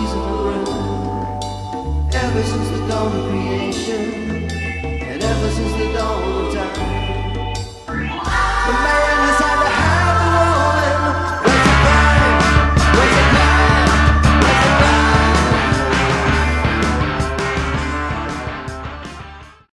season of rain. Ever since the dawn of creation, and ever since the dawn of time.